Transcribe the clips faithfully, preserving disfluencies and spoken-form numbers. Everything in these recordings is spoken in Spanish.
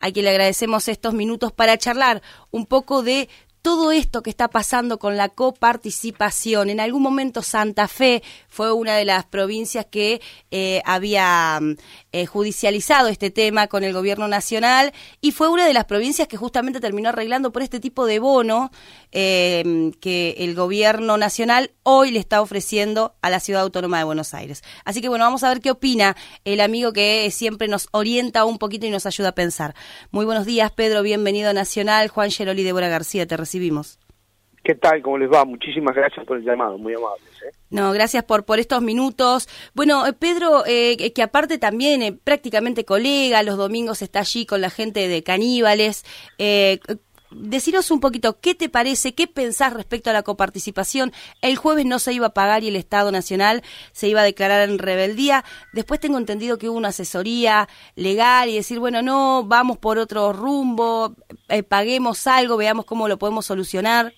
a quien le agradecemos estos minutos para charlar un poco de todo esto que está pasando con la coparticipación. En algún momento Santa Fe fue una de las provincias que eh, había eh, judicializado este tema con el gobierno nacional y fue una de las provincias que justamente terminó arreglando por este tipo de bono eh, que el gobierno nacional hoy le está ofreciendo a la Ciudad Autónoma de Buenos Aires. Así que bueno, vamos a ver qué opina el amigo que siempre nos orienta un poquito y nos ayuda a pensar. Muy buenos días, Pedro, bienvenido a Nacional. Juan Geroli y Débora García, te recibimos. ¿Qué tal? ¿Cómo les va? Muchísimas gracias por el llamado, muy amables. ¿eh? No, gracias por por estos minutos. Bueno, Pedro, eh, que aparte también eh, prácticamente colega, los domingos está allí con la gente de Caníbales. Eh, deciros un poquito, ¿qué te parece? ¿Qué pensás respecto a la coparticipación? El jueves no se iba a pagar y el Estado Nacional se iba a declarar en rebeldía. Después tengo entendido que hubo una asesoría legal y decir, bueno, no, vamos por otro rumbo, eh, paguemos algo, veamos cómo lo podemos solucionar.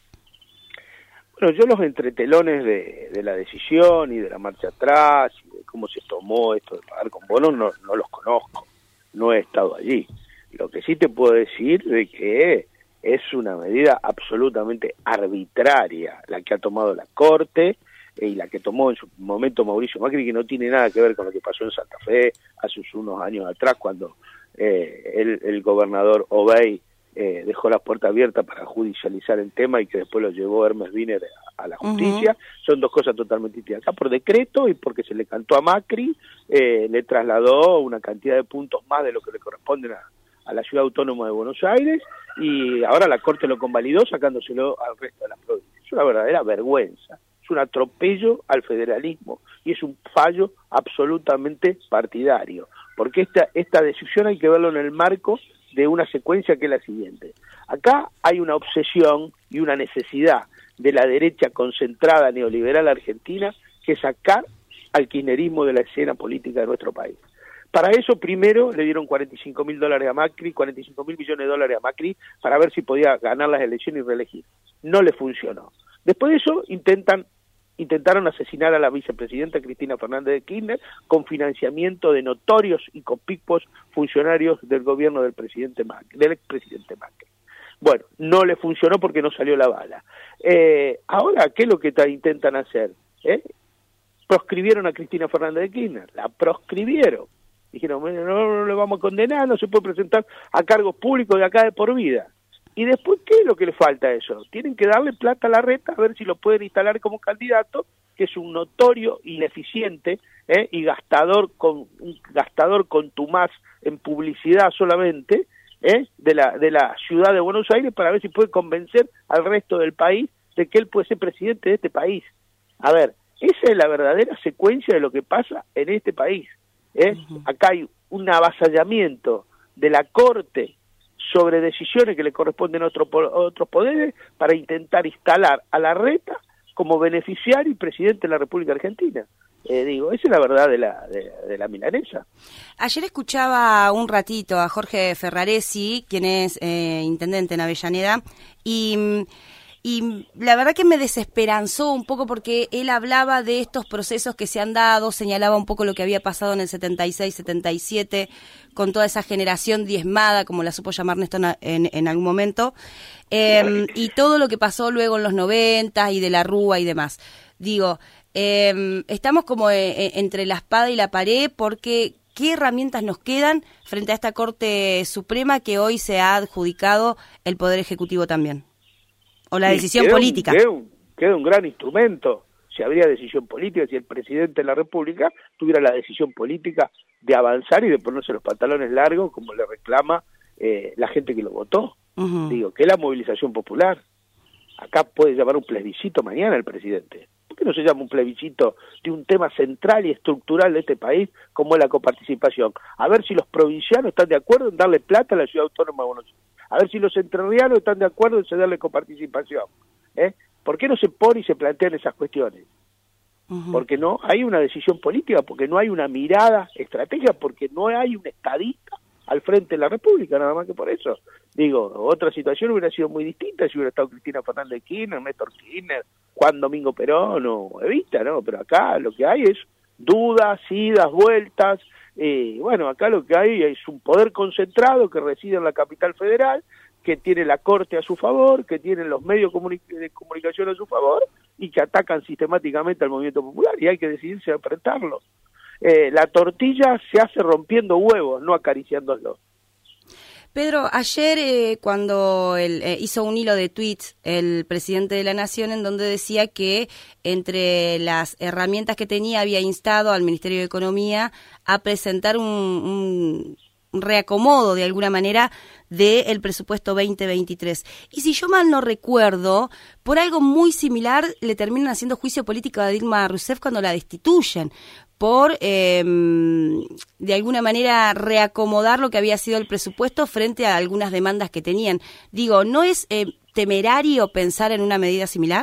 Bueno, yo los entretelones de, de la decisión y de la marcha atrás y de cómo se tomó esto de pagar con bonos no, no los conozco, no he estado allí. Lo que sí te puedo decir de que es una medida absolutamente arbitraria la que ha tomado la Corte eh, y la que tomó en su momento Mauricio Macri, que no tiene nada que ver con lo que pasó en Santa Fe hace unos años atrás cuando eh, el, el gobernador Obey Eh, dejó la puerta abierta para judicializar el tema y que después lo llevó Hermes Wiener a, a la justicia. Uh-huh. Son dos cosas totalmente distintas. Acá por decreto y porque se le cantó a Macri, eh, le trasladó una cantidad de puntos más de lo que le corresponden a, a la Ciudad Autónoma de Buenos Aires y ahora la Corte lo convalidó sacándoselo al resto de las provincias. Es una verdadera vergüenza, es un atropello al federalismo y es un fallo absolutamente partidario, porque esta, esta decisión hay que verlo en el marco de una secuencia que es la siguiente. Acá hay una obsesión y una necesidad de la derecha concentrada neoliberal argentina que sacar al kirchnerismo de la escena política de nuestro país. Para eso primero le dieron cuarenta y cinco mil dólares a Macri, cuarenta y cinco mil millones de dólares a Macri para ver si podía ganar las elecciones y reelegir. No le funcionó. Después de eso intentan intentaron asesinar a la vicepresidenta Cristina Fernández de Kirchner con financiamiento de notorios y conspicuos funcionarios del gobierno del presidente Macri, del expresidente Macri. Bueno, no le funcionó porque no salió la bala. Eh, ahora, ¿qué es lo que ta, intentan hacer? ¿Eh? Proscribieron a Cristina Fernández de Kirchner, la proscribieron. Dijeron, bueno, no, no le vamos a condenar, no se puede presentar a cargos públicos de acá de por vida. Y después, ¿qué es lo que le falta a eso? Tienen que darle plata a Larreta a ver si lo pueden instalar como candidato, que es un notorio ineficiente ¿eh? y gastador con un gastador contumaz en publicidad solamente ¿eh? de la de la ciudad de Buenos Aires para ver si puede convencer al resto del país de que él puede ser presidente de este país. A ver, esa es la verdadera secuencia de lo que pasa en este país. ¿eh? Uh-huh. Acá hay un avasallamiento de la Corte sobre decisiones que le corresponden a otro, otros poderes para intentar instalar a Larreta como beneficiario y presidente de la República Argentina. Eh, digo, esa es la verdad de la de, de la milanesa. Ayer escuchaba un ratito a Jorge Ferraresi, quien es eh, intendente en Avellaneda, y... Y la verdad que me desesperanzó un poco porque él hablaba de estos procesos que se han dado, señalaba un poco lo que había pasado en el setenta y seis, setenta y siete, con toda esa generación diezmada, como la supo llamar Néstor en, en algún momento, eh, y todo lo que pasó luego en los noventa y de la Rúa y demás. Digo, eh, estamos como eh, entre la espada y la pared porque ¿qué herramientas nos quedan frente a esta Corte Suprema que hoy se ha adjudicado el Poder Ejecutivo también? O la decisión queda política. Un, queda, un, queda un gran instrumento. Si habría decisión política, si el presidente de la República tuviera la decisión política de avanzar y de ponerse los pantalones largos, como le reclama eh, la gente que lo votó. Uh-huh. Digo, que es la movilización popular. Acá puede llamar un plebiscito mañana el presidente. ¿Por qué no se llama un plebiscito de un tema central y estructural de este país, como es la coparticipación? A ver si los provincianos están de acuerdo en darle plata a la Ciudad Autónoma de Buenos Aires. A ver si los entrerrianos están de acuerdo en cederle coparticipación. ¿eh? ¿Por qué no se pone y se plantean esas cuestiones? Uh-huh. Porque no hay una decisión política, porque no hay una mirada estratégica, porque no hay un estadista al frente de la República, nada más que por eso. Digo, otra situación hubiera sido muy distinta si hubiera estado Cristina Fernández de Kirchner, Néstor Kirchner, Juan Domingo Perón o Evita, ¿no? Pero acá lo que hay es dudas, idas, vueltas, Y bueno, acá lo que hay es un poder concentrado que reside en la capital federal, que tiene la Corte a su favor, que tiene los medios de comunicación a su favor y que atacan sistemáticamente al movimiento popular y hay que decidirse a enfrentarlo. Eh, la tortilla se hace rompiendo huevos, no acariciándolos. Pedro, ayer eh, cuando el, eh, hizo un hilo de tweets el presidente de la Nación en donde decía que entre las herramientas que tenía había instado al Ministerio de Economía a presentar un, un reacomodo de alguna manera del presupuesto veinte veintitrés. Y si yo mal no recuerdo, por algo muy similar le terminan haciendo juicio político a Dilma Rousseff cuando la destituyen, por eh, de alguna manera reacomodar lo que había sido el presupuesto frente a algunas demandas que tenían. Digo, ¿no es eh, temerario pensar en una medida similar?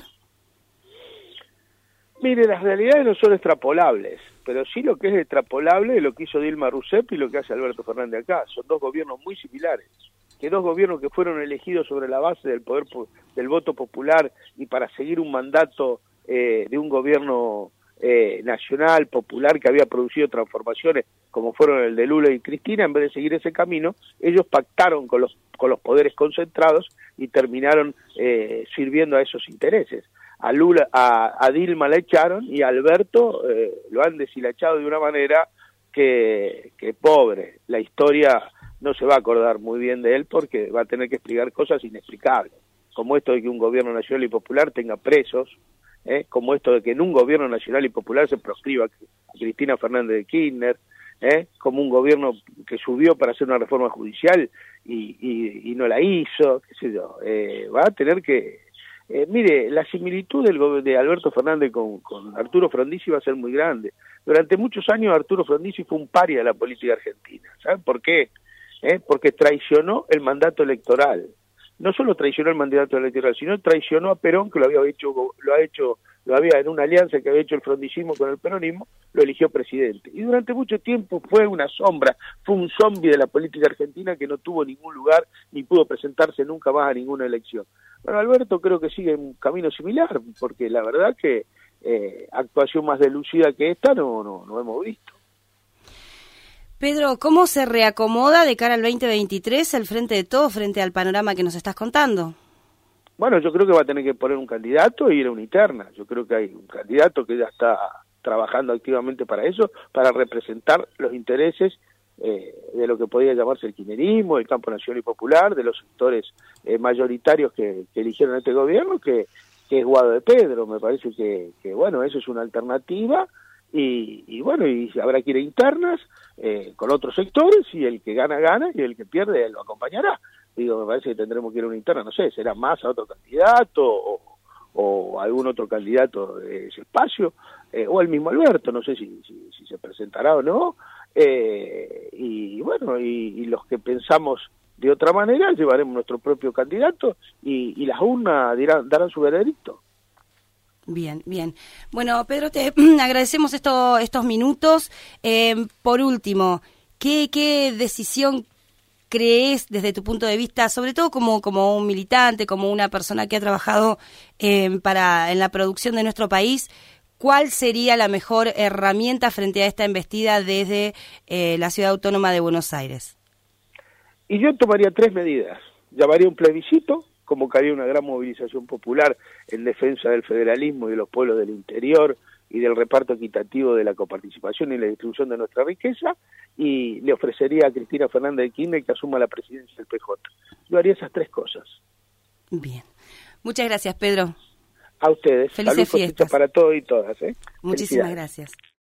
Mire, las realidades no son extrapolables, pero sí lo que es extrapolable es lo que hizo Dilma Rousseff y lo que hace Alberto Fernández acá. Son dos gobiernos muy similares, que dos gobiernos que fueron elegidos sobre la base del poder del voto popular y para seguir un mandato eh, de un gobierno eh, nacional, popular, que había producido transformaciones como fueron el de Lula y Cristina. En vez de seguir ese camino, ellos pactaron con los, con los poderes concentrados y terminaron eh, sirviendo a esos intereses. A Lula, a, a Dilma la echaron y a Alberto eh, lo han deshilachado de una manera que, que pobre, la historia no se va a acordar muy bien de él porque va a tener que explicar cosas inexplicables, como esto de que un gobierno nacional y popular tenga presos, eh, como esto de que en un gobierno nacional y popular se proscriba a Cristina Fernández de Kirchner, eh, como un gobierno que subió para hacer una reforma judicial y, y, y no la hizo, qué sé yo, eh, va a tener que... Eh, mire, la similitud del de Alberto Fernández con, con Arturo Frondizi va a ser muy grande. Durante muchos años Arturo Frondizi fue un paria de la política argentina. ¿Saben por qué? ¿Eh? Porque traicionó el mandato electoral. No solo traicionó el mandato electoral, sino traicionó a Perón, que lo había hecho, lo ha hecho, lo había en una alianza que había hecho el frondicismo con el peronismo, lo eligió presidente. Y durante mucho tiempo fue una sombra, fue un zombie de la política argentina que no tuvo ningún lugar ni pudo presentarse nunca más a ninguna elección. Bueno, Alberto creo que sigue un camino similar, porque la verdad que eh, actuación más delucida que esta no, no, no hemos visto. Pedro, ¿cómo se reacomoda de cara al veinte veintitrés el Frente de Todos frente al panorama que nos estás contando? Bueno, yo creo que va a tener que poner un candidato e ir a una interna. Yo creo que hay un candidato que ya está trabajando activamente para eso, para representar los intereses eh, de lo que podría llamarse el kirchnerismo, el campo nacional y popular, de los sectores eh, mayoritarios que, que eligieron a este gobierno, que, que es Guado de Pedro. Me parece que, que, bueno, eso es una alternativa. Y, y bueno, y habrá que ir a internas eh, con otros sectores y el que gana, gana y el que pierde lo acompañará. Digo, me parece que tendremos que ir a una interna, no sé, será más a otro candidato o, o algún otro candidato de ese espacio, eh, o el mismo Alberto, no sé si, si, si se presentará o no, eh, y bueno, y, y los que pensamos de otra manera llevaremos nuestro propio candidato y, y las urnas dirán, darán su veredicto. Bien, bien. Bueno, Pedro, te agradecemos esto, estos minutos. Eh, por último, ¿qué, qué decisión crees desde tu punto de vista, sobre todo como, como un militante, como una persona que ha trabajado eh, para en la producción de nuestro país, cuál sería la mejor herramienta frente a esta embestida desde eh, la Ciudad Autónoma de Buenos Aires? Y yo tomaría tres medidas. Llamaría un plebiscito, convocaría una gran movilización popular en defensa del federalismo y de los pueblos del interior y del reparto equitativo de la coparticipación y la distribución de nuestra riqueza, y le ofrecería a Cristina Fernández de Kirchner que asuma la presidencia del P J. Yo haría esas tres cosas. Bien. Muchas gracias, Pedro. A ustedes. Felices fiestas para todos y todas. ¿eh? Muchísimas gracias.